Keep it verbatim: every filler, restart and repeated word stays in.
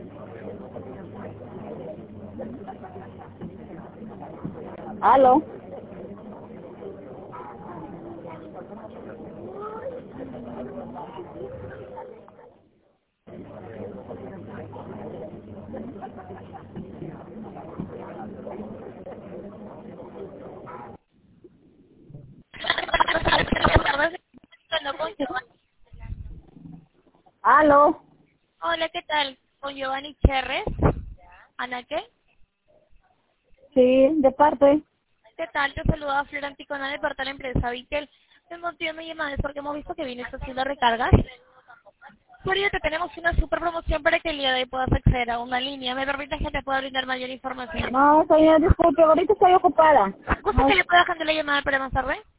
Aló. Aló. Hola, ¿qué tal? Con Giovanni Cherres. ¿Ana qué? Sí, de parte. ¿Qué tal? Te saluda Flor Anticona de parte de la empresa Vitel. El motivo de mi llamada es porque hemos visto que vienes haciendo recargas. Por ello te tenemos una super promoción para que el día de hoy puedas acceder a una línea. ¿Me permites que te pueda brindar mayor información? No, señora, disculpe, ahorita estoy ocupada. ¿Gusta No, que le pueda dejar la llamada para más tarde?